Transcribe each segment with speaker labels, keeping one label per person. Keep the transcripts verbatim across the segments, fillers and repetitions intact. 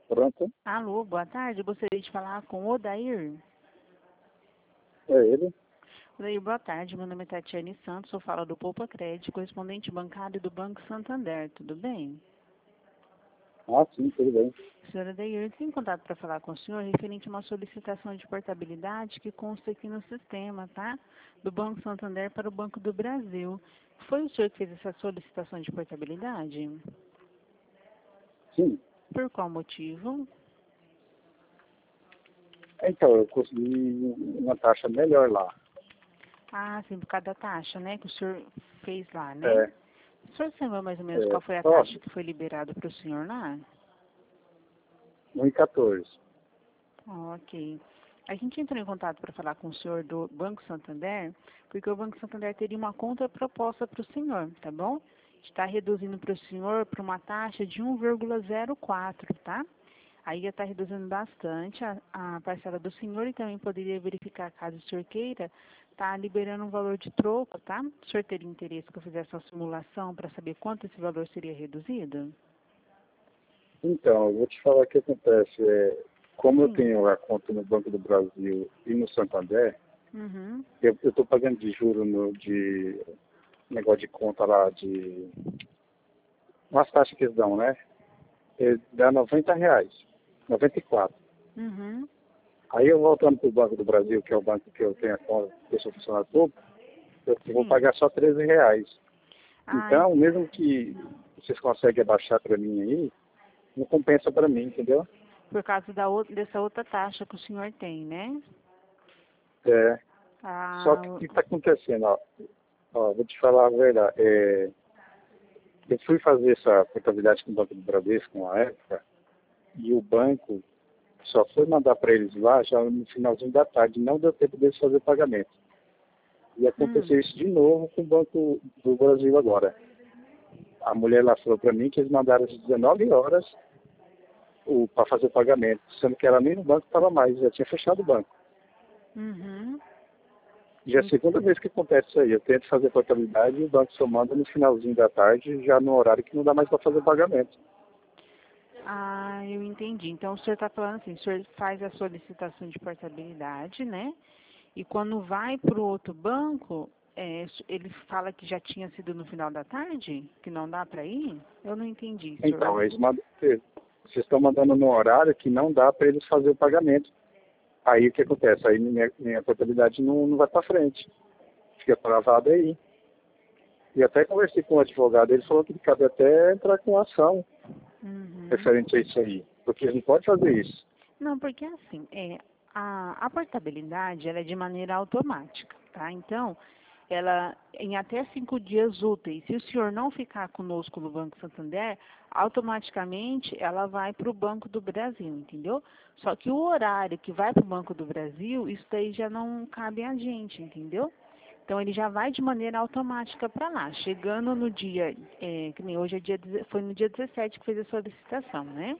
Speaker 1: Pronto?
Speaker 2: Alô, boa tarde. Eu gostaria de falar com o Odair.
Speaker 1: É ele?
Speaker 2: Odair, boa tarde. Meu nome é Tatiane Santos. Eu falo do Poupa Crédito, correspondente bancário do Banco Santander. Tudo bem?
Speaker 1: Ah, sim, tudo bem.
Speaker 2: Senhor Odair, eu entrei em contato para falar com o senhor referente a uma solicitação de portabilidade que consta aqui no sistema, tá? Do Banco Santander para o Banco do Brasil. Foi o senhor que fez essa solicitação de portabilidade?
Speaker 1: Sim.
Speaker 2: Por qual motivo?
Speaker 1: Então, eu consegui uma taxa melhor lá.
Speaker 2: Ah, sim, por causa da taxa, né? Que o senhor fez lá, né?
Speaker 1: É,
Speaker 2: O senhor sabe mais ou menos
Speaker 1: é,
Speaker 2: qual foi a
Speaker 1: só
Speaker 2: taxa que foi liberada para o senhor lá?
Speaker 1: um e quatorze.
Speaker 2: Ah, ok. A gente entrou em contato para falar com o senhor do Banco Santander, porque o Banco Santander teria uma contraproposta para o senhor, tá bom? Está reduzindo para o senhor para uma taxa de um vírgula zero quatro, tá? Aí ia estar reduzindo bastante a, a parcela do senhor e também poderia verificar, caso o senhor queira, tá liberando um valor de troco, tá? O senhor teria interesse que eu fizesse uma simulação para saber quanto esse valor seria reduzido?
Speaker 1: Então, eu vou te falar o que acontece. É, como eu
Speaker 2: Sim.
Speaker 1: tenho a conta no Banco do Brasil e no Santander,
Speaker 2: Uhum.
Speaker 1: eu estou pagando de juro no, de negócio de conta lá, de umas taxas que eles dão, né? Ele dá noventa reais, noventa e quatro.
Speaker 2: Uhum.
Speaker 1: Aí eu voltando para o Banco do Brasil, que é o banco que eu tenho a conta, que eu sou funcionário público, eu vou
Speaker 2: Sim.
Speaker 1: pagar só treze reais.
Speaker 2: Ah,
Speaker 1: Então, mesmo que vocês conseguem abaixar para mim aí, não compensa para mim, entendeu?
Speaker 2: por causa da outra, dessa outra taxa que o senhor tem, né?
Speaker 1: É, só
Speaker 2: Ah,
Speaker 1: que o que está acontecendo? Ó, ó, vou te falar a verdade. É, eu fui fazer essa portabilidade com o Banco do Bradesco na época, e o banco só foi mandar para eles lá já no finalzinho da tarde, não deu tempo deles fazer o pagamento. E
Speaker 2: hum,
Speaker 1: aconteceu isso de novo com o Banco do Brasil agora. A mulher lá falou para mim que eles mandaram às dezenove horas para fazer o pagamento, sendo que ela nem no banco estava mais, já tinha fechado o banco.
Speaker 2: uhum.
Speaker 1: Já é a segunda vez que acontece isso aí. Eu tento fazer portabilidade e o banco só manda no finalzinho da tarde, já no horário que não dá mais para fazer o pagamento.
Speaker 2: Ah, eu entendi. Então, o senhor está falando assim, o senhor faz a solicitação de portabilidade, né? E quando vai para o outro banco, é, ele fala que já tinha sido no final da tarde? Que não dá para ir? Eu não entendi,
Speaker 1: Então,
Speaker 2: senhor.
Speaker 1: eles mandam, eh, vocês estão mandando no horário que não dá para eles fazer o pagamento. Aí o que acontece? Aí minha, minha portabilidade não, não vai para frente. Fica travada aí. E até conversei com o advogado, ele falou que cabe até entrar com ação
Speaker 2: Uhum.
Speaker 1: referente a isso aí. Porque ele não pode fazer isso.
Speaker 2: Não, porque assim, é, a, a portabilidade ela é de maneira automática, tá? Então, ela em até cinco dias úteis, se o senhor não ficar conosco no Banco Santander, automaticamente ela vai para o Banco do Brasil, entendeu? Só que o horário que vai para o Banco do Brasil, isso daí já não cabe a gente, entendeu? Então ele já vai de maneira automática para lá. Chegando no dia, é, que nem hoje é dia, deze- foi no dia dezessete que fez a solicitação, né?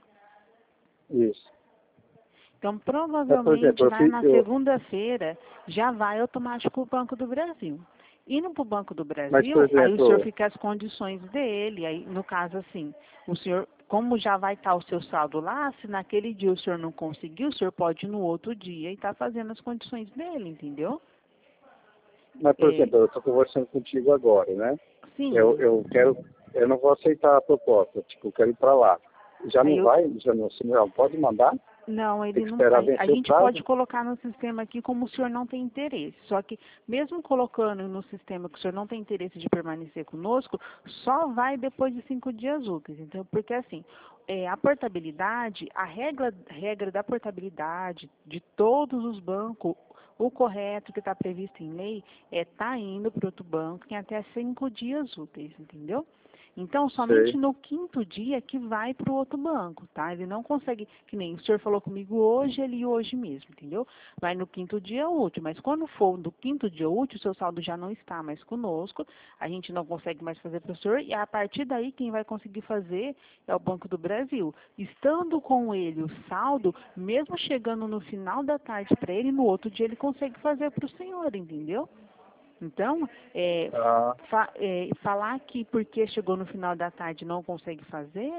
Speaker 1: Isso.
Speaker 2: Então,
Speaker 1: Mas, por
Speaker 2: provavelmente,
Speaker 1: exemplo, eu
Speaker 2: lá
Speaker 1: fiz,
Speaker 2: na
Speaker 1: eu,
Speaker 2: segunda-feira, já vai automático o Banco do Brasil. Indo para o Banco do
Speaker 1: mas, por
Speaker 2: Brasil, aí o senhor
Speaker 1: exemplo,
Speaker 2: fica as condições dele. Aí, no caso, assim, o senhor, como já vai estar o seu saldo lá, se naquele dia o senhor não conseguiu, o senhor pode ir no outro dia e estar fazendo as condições dele, entendeu?
Speaker 1: mas, por
Speaker 2: É,
Speaker 1: exemplo, eu estou conversando contigo agora, né? Eu,
Speaker 2: sim,
Speaker 1: eu quero, eu não vou aceitar a proposta, tipo, eu quero ir para lá. Já
Speaker 2: aí
Speaker 1: não
Speaker 2: eu,
Speaker 1: vai, já não, se não pode mandar,
Speaker 2: não,
Speaker 1: tem
Speaker 2: ele
Speaker 1: que
Speaker 2: não.
Speaker 1: esperar
Speaker 2: A, a
Speaker 1: vencer o
Speaker 2: gente
Speaker 1: prazo.
Speaker 2: pode colocar no sistema aqui como o senhor não tem interesse. Só que, mesmo colocando no sistema que o senhor não tem interesse de permanecer conosco, só vai depois de cinco dias úteis. Então, porque assim, é, a portabilidade, a regra, regra da portabilidade de todos os bancos, o correto que está previsto em lei é estar indo para outro banco em até cinco dias úteis, entendeu? Então, somente
Speaker 1: Sei.
Speaker 2: no quinto dia que vai para o outro banco, tá? Ele não consegue, que nem o senhor falou comigo hoje, ele ia hoje mesmo, entendeu? Vai no quinto dia útil, mas quando for do quinto dia útil, o seu saldo já não está mais conosco, a gente não consegue mais fazer para o senhor, e a partir daí quem vai conseguir fazer é o Banco do Brasil. Estando com ele o saldo, mesmo chegando no final da tarde para ele, no outro dia ele consegue fazer para o senhor, entendeu? Então, é,
Speaker 1: Ah,
Speaker 2: fa- é, falar que porque chegou no final da tarde não consegue fazer,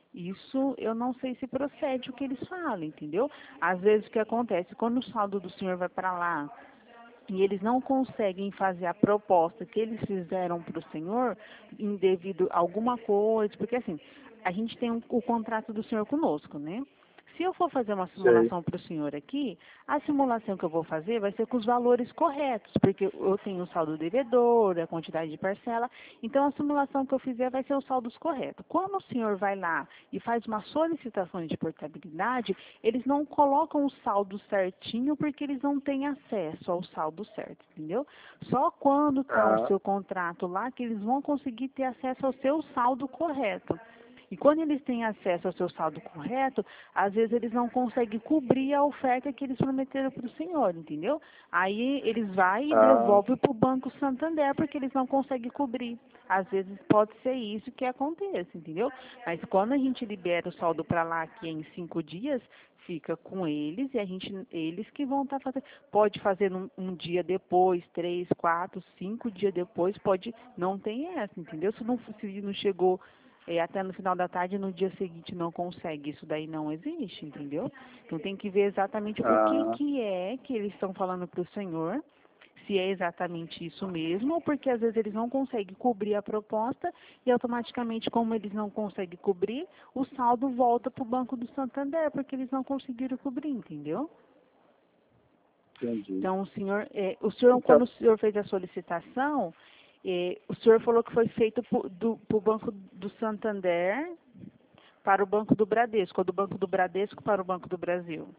Speaker 2: Isso eu não sei se procede o que eles falam, entendeu? Às vezes o que acontece, quando o saldo do senhor vai para lá e eles não conseguem fazer a proposta que eles fizeram para o senhor, devido a alguma coisa, porque assim, a gente tem um- o contrato do senhor conosco, né? Se eu for fazer uma
Speaker 1: Sei.
Speaker 2: simulação para o senhor aqui, a simulação que eu vou fazer vai ser com os valores corretos, porque eu tenho o saldo devedor, a quantidade de parcela, então a simulação que eu fizer vai ser os saldos corretos. Quando o senhor vai lá e faz uma solicitação de portabilidade, eles não colocam o saldo certinho porque eles não têm acesso ao saldo certo, entendeu? Só quando está o
Speaker 1: Ah,
Speaker 2: seu contrato lá que eles vão conseguir ter acesso ao seu saldo correto. E quando eles têm acesso ao seu saldo correto, às vezes eles não conseguem cobrir a oferta que eles prometeram para o senhor, entendeu? Aí eles vão e
Speaker 1: ah,
Speaker 2: devolvem para o Banco Santander porque eles não conseguem cobrir. Às vezes pode ser isso que aconteça, entendeu? Mas quando a gente libera o saldo para lá aqui em cinco dias, fica com eles e a gente, eles que vão estar fazendo. Pode fazer um, um dia depois, três, quatro, cinco dias depois, pode. Não tem essa, entendeu? Se não, se não chegou é, até no final da tarde, no dia seguinte não consegue. Isso daí não existe, entendeu? Então tem que ver exatamente o que,
Speaker 1: ah,
Speaker 2: que é que eles estão falando para o senhor, se é exatamente isso mesmo, ou porque às vezes eles não conseguem cobrir a proposta e automaticamente, como eles não conseguem cobrir, o saldo volta para o Banco do Santander, porque eles não conseguiram cobrir, entendeu?
Speaker 1: entendi.
Speaker 2: Então, o senhor, é, o senhor, quando
Speaker 1: Então,
Speaker 2: o senhor fez a solicitação, é, o senhor falou que foi feito para o Banco do Santander para o Banco do Bradesco, ou do Banco do Bradesco para o Banco do Brasil.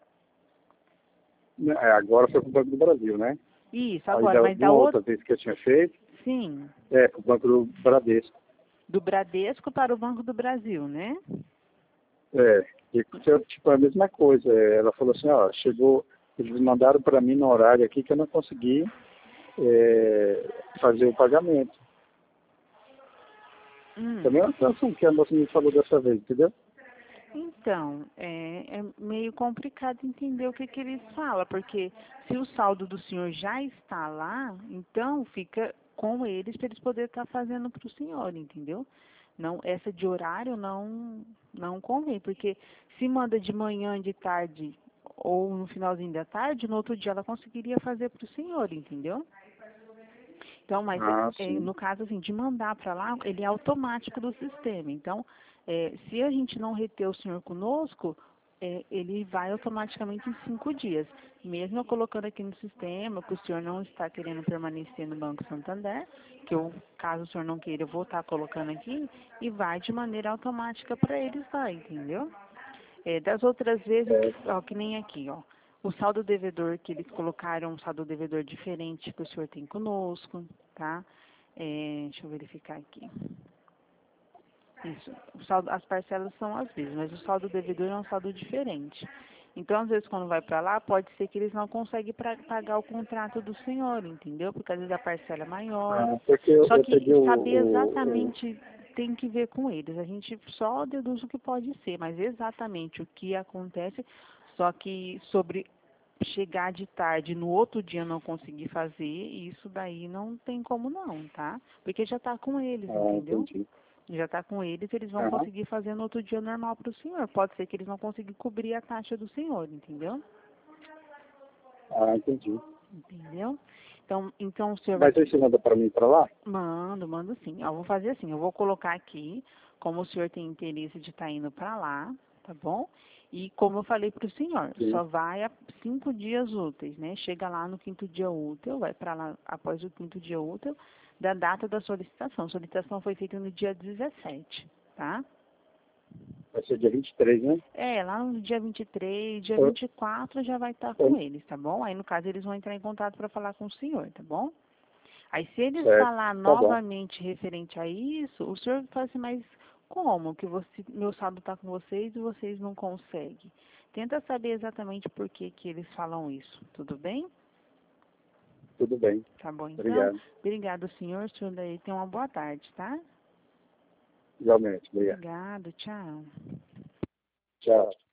Speaker 1: né, é, agora foi para o Banco do Brasil, né?
Speaker 2: Isso,
Speaker 1: Aí
Speaker 2: agora,
Speaker 1: da,
Speaker 2: mas
Speaker 1: de
Speaker 2: da
Speaker 1: uma outra
Speaker 2: outra,
Speaker 1: vez que eu tinha feito,
Speaker 2: sim,
Speaker 1: é, para o Banco do Bradesco.
Speaker 2: do Bradesco para o Banco do Brasil, né?
Speaker 1: É, e tipo, a mesma coisa. É, ela falou assim, ó, chegou, eles mandaram para mim no horário aqui que eu não consegui é, fazer o pagamento.
Speaker 2: Hum.
Speaker 1: Também é uma situação que a moça me falou dessa vez, entendeu?
Speaker 2: Então, é, é meio complicado entender o que, que eles falam, porque se o saldo do senhor já está lá, então fica com eles para eles poderem estar fazendo para o senhor, entendeu? Não, essa de horário não, não convém, porque se manda de manhã, de tarde ou no finalzinho da tarde, no outro dia ela conseguiria fazer para o senhor, entendeu? Então, mas
Speaker 1: Ah,
Speaker 2: é,
Speaker 1: sim.
Speaker 2: no caso assim, de mandar para lá, ele é automático do sistema. Então, é, se a gente não reter o senhor conosco, é, ele vai automaticamente em cinco dias. Mesmo eu colocando aqui no sistema que o senhor não está querendo permanecer no Banco Santander, que eu, caso o senhor não queira, eu vou estar colocando aqui, e vai de maneira automática para eles lá, entendeu? É, das outras vezes,
Speaker 1: É,
Speaker 2: ó, que nem aqui, ó. O saldo devedor que eles colocaram, um saldo devedor diferente que o senhor tem conosco, tá? É, deixa eu verificar aqui. Isso. O saldo, as parcelas são as mesmas, mas o saldo devedor é um saldo diferente. Então, às vezes, quando vai para lá, pode ser que eles não conseguem pra, pagar o contrato do senhor, entendeu? Porque às vezes a parcela é maior.
Speaker 1: ah, porque eu,
Speaker 2: Só
Speaker 1: eu
Speaker 2: que
Speaker 1: peguei o,
Speaker 2: saber
Speaker 1: o, o
Speaker 2: exatamente tem que ver com eles. A gente só deduz o que pode ser, mas exatamente o que acontece, só que sobre chegar de tarde no outro dia não conseguir fazer, isso daí não tem como não, tá? Porque já está com eles,
Speaker 1: ah,
Speaker 2: entendeu?
Speaker 1: entendi.
Speaker 2: Já está com eles, eles vão
Speaker 1: Aham.
Speaker 2: conseguir fazer no outro dia normal para o senhor. Pode ser que eles não consigam cobrir a taxa do senhor, entendeu?
Speaker 1: Ah, entendi.
Speaker 2: Entendeu? Então, então o senhor vai.
Speaker 1: Mas aí você manda para mim para lá?
Speaker 2: Mando, mando sim. Ó, vou fazer assim, eu vou colocar aqui, como o senhor tem interesse de estar indo para lá, tá bom? E como eu falei para o senhor,
Speaker 1: Sim.
Speaker 2: só vai a cinco dias úteis, né? Chega lá no quinto dia útil, vai para lá após o quinto dia útil da data da solicitação. A solicitação foi feita no dia dezessete, tá?
Speaker 1: Vai ser dia vinte e três, né?
Speaker 2: É, lá no dia vinte e três, dia
Speaker 1: Eu,
Speaker 2: vinte e quatro já vai estar com
Speaker 1: eu,
Speaker 2: eles, tá bom? Aí, no caso, eles vão entrar em contato para falar com o senhor, tá bom? Aí, se eles
Speaker 1: certo.
Speaker 2: falar
Speaker 1: Tá bom.
Speaker 2: novamente referente a isso, o senhor fala assim, mas como que você, meu saldo está com vocês e vocês não conseguem? Tenta saber exatamente por que que eles falam isso, tudo bem?
Speaker 1: Tudo bem.
Speaker 2: Tá bom, então.
Speaker 1: Obrigado.
Speaker 2: Obrigado, senhor. O senhor daí tem uma boa tarde, tá?
Speaker 1: Igualmente. Obrigado.
Speaker 2: Obrigado, tchau.
Speaker 1: Tchau.